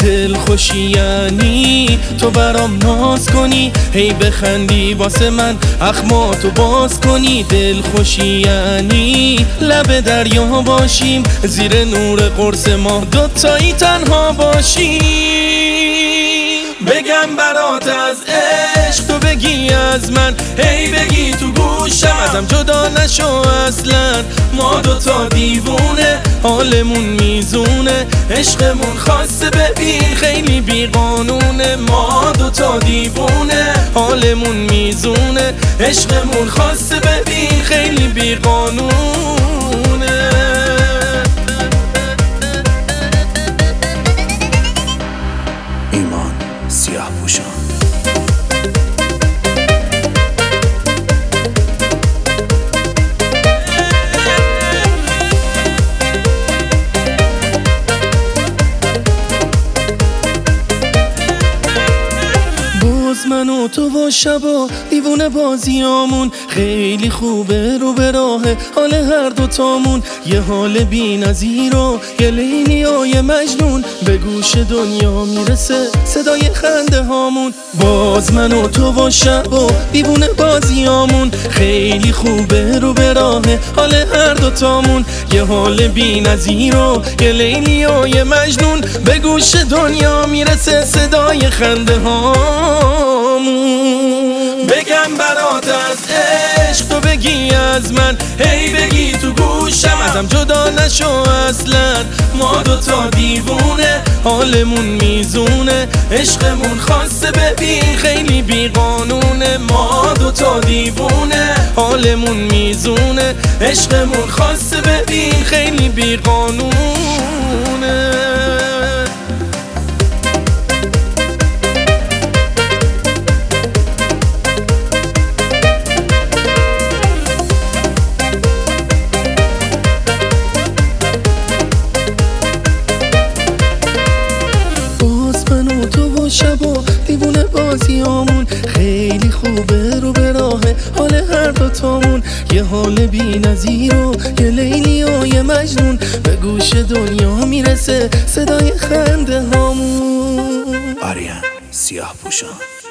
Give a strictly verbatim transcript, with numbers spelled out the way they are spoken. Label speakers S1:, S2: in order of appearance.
S1: دل خوشی یعنی تو برام ناز کنی، هی بخندی واسه من اخماتو باز کنی. دل خوشی یعنی لب دریا باشیم، زیر نور قرص ماه دوتایی تنها باشیم. بگم برات از عشق تو بگی از من، هی بگی تو گوشم ازم جدا نشو اصلا. ما دوتا دیوونه حالمون میزونه، عشقمون خاصه ببین خیلی بیقانونه. ما دوتا دیوونه حالمون میزونه، عشقمون خاصه ببین خیلی بیقانونه.
S2: ایمان سیاه‌پوشان.
S1: من و تو و شبا دیوونه بازیامون خیلی خوبه، رو به راه حال هر دوتامون. یه حال بی نظیر و یه لیلی و یه مجنون، به گوش دنیا میرسه صدای خنده هامون. باز من و تو و شبا دیوونه بازیامون خیلی خوبه، رو به راه حال هر دوتامون. یه حال بی نظیر و یه لیلی و یه مجنون، به گوش دنیا میرسه صدای خنده هامون. بگم برات از عشق تو بگی از من، هی بگی تو گوشم ازم جدا نشو اصلا. ما دوتا دیوونه حالمون میزونه، عشقمون خاصه ببین خیلی بیقانونه. ما دوتا دیوونه حالمون میزونه، عشقمون خاصه ببین خیلی بیقانونه. شبا دیوونه بازیامون خیلی خوبه، رو به راه حال هر دوتامون. یه حال بی نظیر و یه لیلی و یه مجنون، به گوش دنیا میرسه صدای خنده هامون.
S2: آریان سیاه‌پوشان.